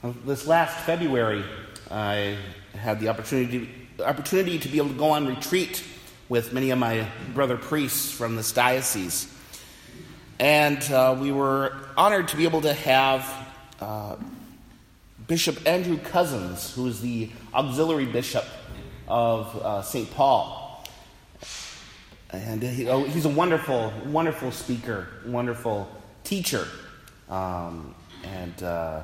This last February, I had the opportunity to be able to go on retreat with many of my brother priests from this diocese. And we were honored to be able to have Bishop Andrew Cousins, who is the auxiliary bishop of St. Paul. And he's a wonderful, wonderful speaker, wonderful teacher, and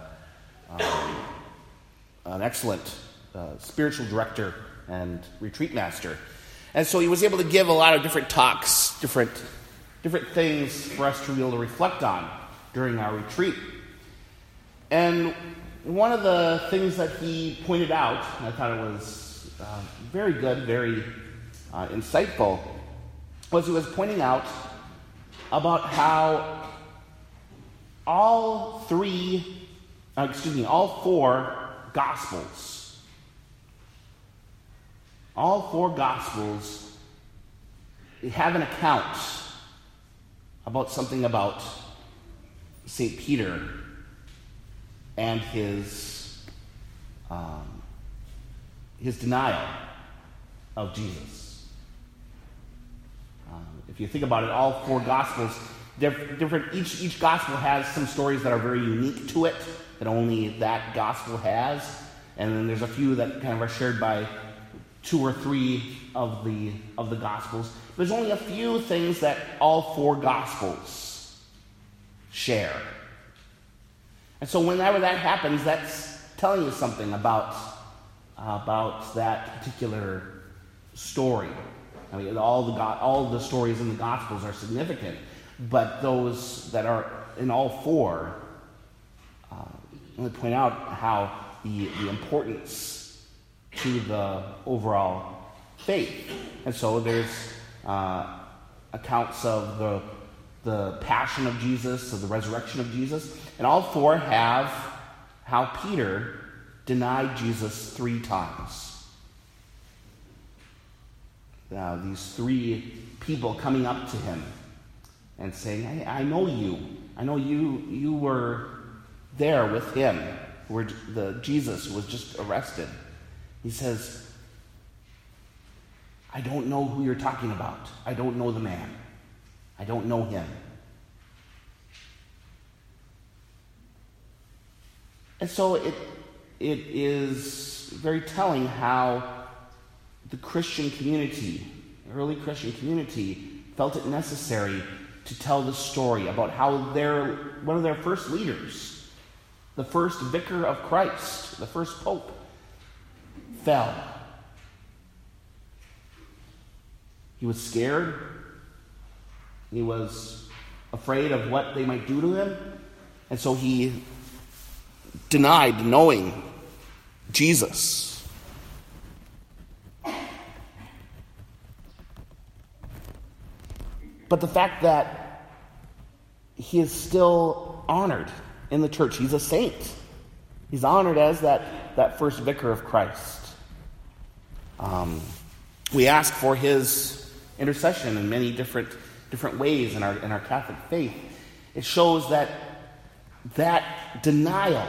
an excellent spiritual director and retreat master. And so he was able to give a lot of different talks, different things for us to be able to reflect on during our retreat. And one of the things that he pointed out, and I thought it was very good, very insightful, was he was pointing out about how all four Gospels have an account about something about St. Peter and his denial of Jesus. If you think about it, all four Gospels, different. Each Gospel has some stories that are very unique to it, that only that Gospel has, and then there's a few that kind of are shared by two or three of the Gospels. There's only a few things that all four Gospels share. And so whenever that happens, that's telling you something about that particular story. I mean, all the stories in the Gospels are significant, but those that are in all four really point out how the importance to the overall faith. And so there's accounts of the passion of Jesus, of the resurrection of Jesus, and all four have how Peter denied Jesus 3 times. These 3 people coming up to him and saying, "Hey, I know you. I know you were there with him, where Jesus who was just arrested." He says, "I don't know who you're talking about. I don't know the man. I don't know him." And so it is very telling how the Christian community, the early Christian community, felt it necessary to tell the story about how one of their first leaders, the first vicar of Christ, the first pope, fell. He was scared. He was afraid of what they might do to him. And so he denied knowing Jesus. But the fact that he is still honored in the church, he's a saint. He's honored as that first vicar of Christ. We ask for his intercession in many different ways in our Catholic faith. It shows that denial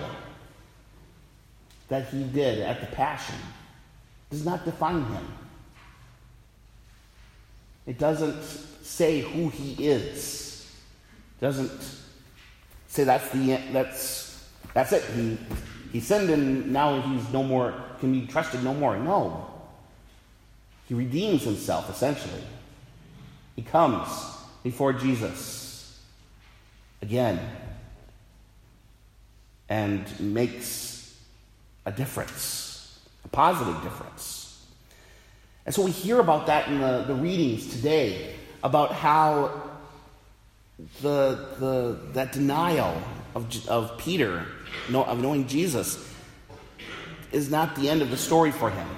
that he did at the Passion does not define him. It doesn't say who he is. It doesn't say that's it. He sinned and now he's no more, can be trusted no more. No. He redeems himself, essentially. He comes before Jesus again and makes a difference, a positive difference. And so we hear about that in the readings today, about how that denial of Peter, of knowing Jesus, is not the end of the story for him.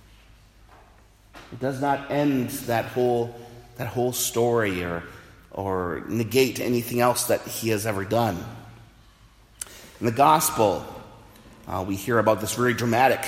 It does not end that whole story or negate anything else that he has ever done. In the gospel, we hear about this very dramatic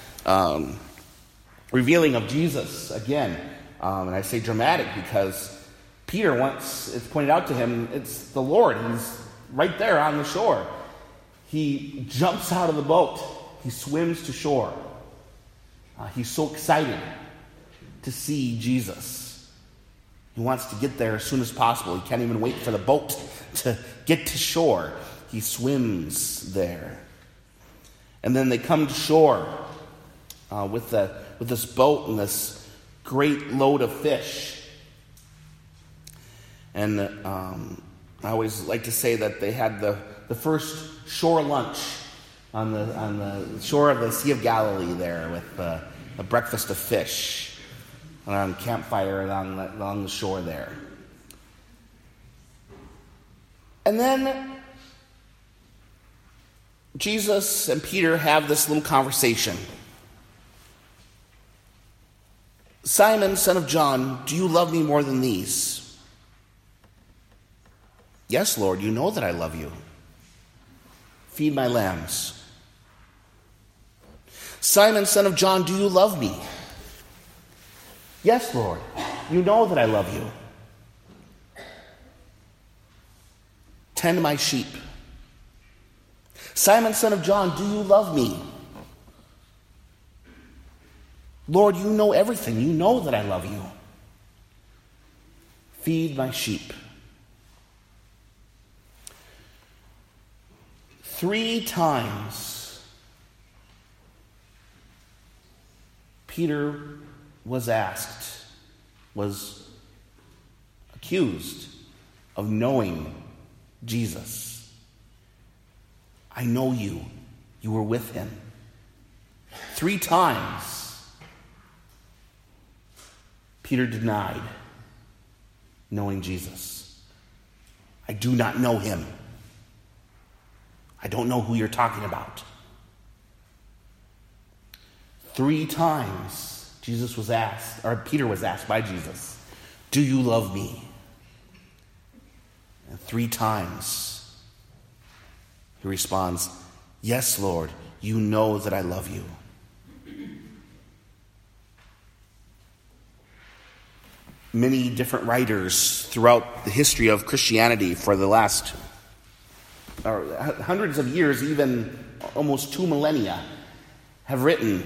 revealing of Jesus again. And I say dramatic because Peter, once it's pointed out to him, it's the Lord. He's right there on the shore. he jumps out of the boat. He swims to shore. He's so excited to see Jesus. He wants to get there as soon as possible. He can't even wait for the boat to get to shore. He swims there. And then they come to shore with this boat and this great load of fish. And I always like to say that they had the first shore lunch on the shore of the Sea of Galilee there with a breakfast of fish on campfire along the shore there. And then Jesus and Peter have this little conversation. Simon, son of John, do you love me more than these? Yes, Lord, you know that I love you. Feed my lambs. Simon, son of John, do you love me? Yes, Lord, you know that I love you. Tend my sheep. Simon, son of John, do you love me? Lord, you know everything. You know that I love you. Feed my sheep. 3 times Peter was accused of knowing Jesus. I know you. You were with him. 3 times Peter denied knowing Jesus. I do not know him. I don't know who you're talking about. 3 times Peter was asked by Jesus, do you love me? And 3 times he responds, yes, Lord, you know that I love you. Many different writers throughout the history of Christianity for the last hundreds of years, even almost 2 millennia, have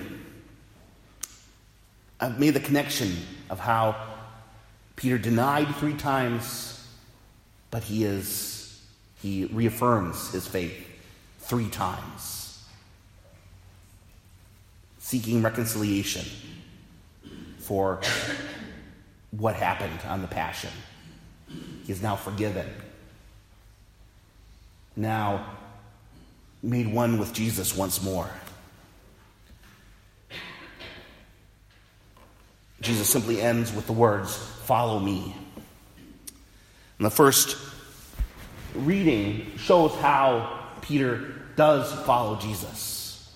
made the connection of how Peter denied 3 times, but he reaffirms his faith 3 times, seeking reconciliation for what happened on the Passion. He is now forgiven. Now made one with Jesus once more. Jesus simply ends with the words, follow me. And the first reading shows how Peter does follow Jesus.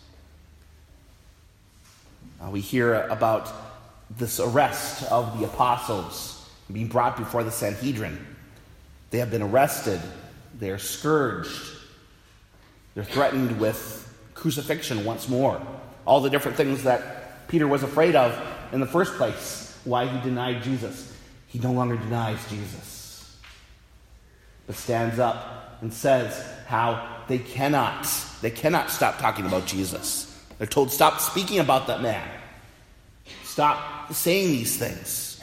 We hear about this arrest of the apostles being brought before the Sanhedrin. They have been arrested. They are scourged. They're threatened with crucifixion once more. All the different things that Peter was afraid of in the first place, why he denied Jesus. He no longer denies Jesus, but stands up and says how they cannot stop talking about Jesus. They're told, stop speaking about that man. Stop saying these things.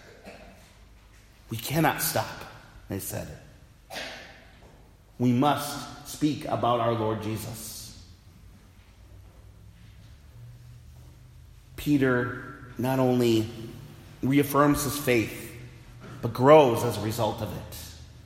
We cannot stop, they said. We must speak about our Lord Jesus. Peter not only reaffirms his faith, but grows as a result of it.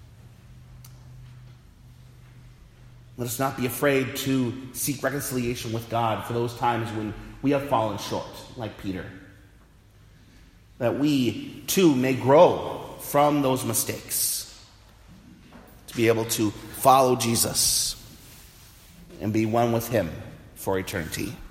Let us not be afraid to seek reconciliation with God for those times when we have fallen short, like Peter. That we, too, may grow from those mistakes, to be able to follow Jesus and be one with him for eternity.